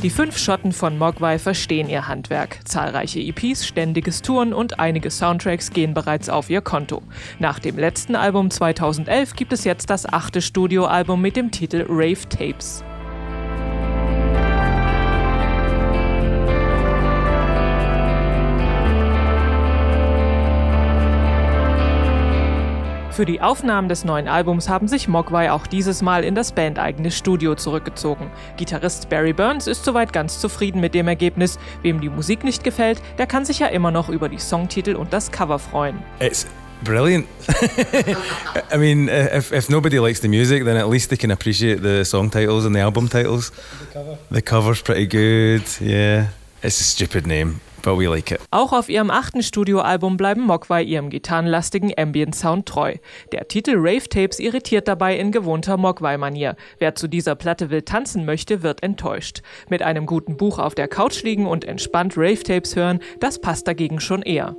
Die 5 Schotten von Mogwai verstehen ihr Handwerk. Zahlreiche EPs, ständiges Touren und einige Soundtracks gehen bereits auf ihr Konto. Nach dem letzten Album 2011 gibt es jetzt das 8. Studioalbum mit dem Titel Rave Tapes. Für die Aufnahmen des neuen Albums haben sich Mogwai auch dieses Mal in das bandeigene Studio zurückgezogen. Gitarrist Barry Burns ist soweit ganz zufrieden mit dem Ergebnis. Wem die Musik nicht gefällt, der kann sich ja immer noch über die Songtitel und das Cover freuen. It's brilliant. I mean, if nobody likes the music, then at least they can appreciate the song titles and the album titles. The cover's pretty good, yeah. It's a stupid name. But we like it. Auch auf ihrem 8. Studioalbum bleiben Mogwai ihrem gitarrenlastigen Ambient-Sound treu. Der Titel Rave Tapes irritiert dabei in gewohnter Mogwai-Manier. Wer zu dieser Platte wild tanzen möchte, wird enttäuscht. Mit einem guten Buch auf der Couch liegen und entspannt Rave Tapes hören, das passt dagegen schon eher.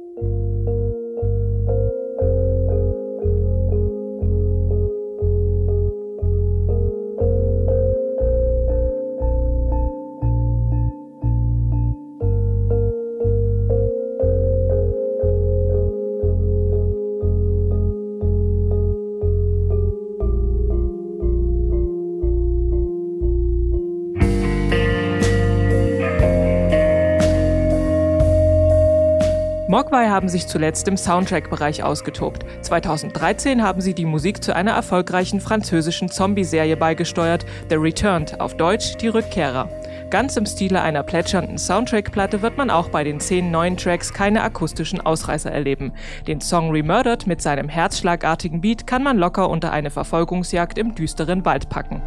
Mogwai haben sich zuletzt im Soundtrack-Bereich ausgetobt. 2013 haben sie die Musik zu einer erfolgreichen französischen Zombie-Serie beigesteuert, The Returned, auf Deutsch Die Rückkehrer. Ganz im Stile einer plätschernden Soundtrack-Platte wird man auch bei den 10 neuen Tracks keine akustischen Ausreißer erleben. Den Song Remurdered mit seinem herzschlagartigen Beat kann man locker unter eine Verfolgungsjagd im düsteren Wald packen.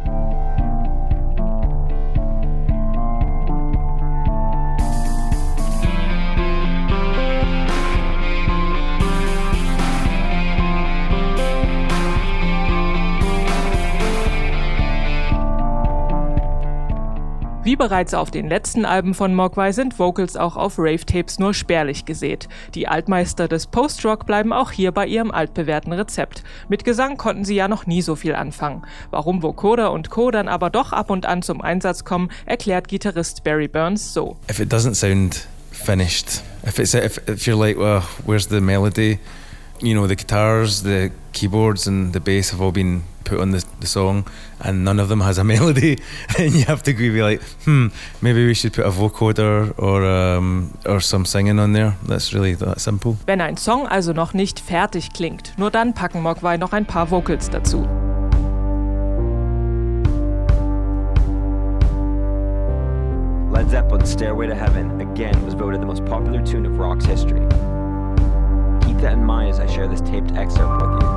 Wie bereits auf den letzten Alben von Mogwai sind Vocals auch auf Rave Tapes nur spärlich gesät. Die Altmeister des Post-Rock bleiben auch hier bei ihrem altbewährten Rezept. Mit Gesang konnten sie ja noch nie so viel anfangen. Warum Vocoder und Co. dann aber doch ab und an zum Einsatz kommen, erklärt Gitarrist Barry Burns so. If it doesn't sound finished, if you're like, well, where's the melody? You know, the guitars, the keyboards and the bass have all been put on the song and none of them has a melody, and you have to be like, maybe we should put a vocoder or some singing on there. That's really that simple. Wenn ein Song also noch nicht fertig klingt, nur dann packen Mogwai noch ein paar Vocals dazu. Led Zeppelin's Stairway to Heaven again was voted the most popular tune of rock's history. Keep that in mind as I share this taped excerpt with you.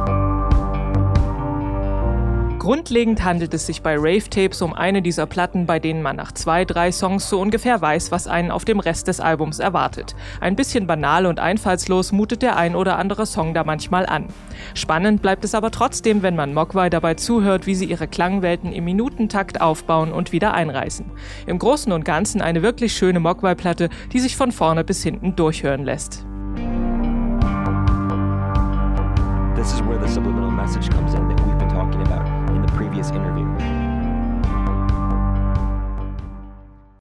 Grundlegend handelt es sich bei Rave Tapes um eine dieser Platten, bei denen man nach 2-3 Songs so ungefähr weiß, was einen auf dem Rest des Albums erwartet. Ein bisschen banal und einfallslos mutet der ein oder andere Song da manchmal an. Spannend bleibt es aber trotzdem, wenn man Mogwai dabei zuhört, wie sie ihre Klangwelten im Minutentakt aufbauen und wieder einreißen. Im Großen und Ganzen eine wirklich schöne Mogwai-Platte, die sich von vorne bis hinten durchhören lässt. This is where the subliminal message comes in that we've been talking about in the previous interview.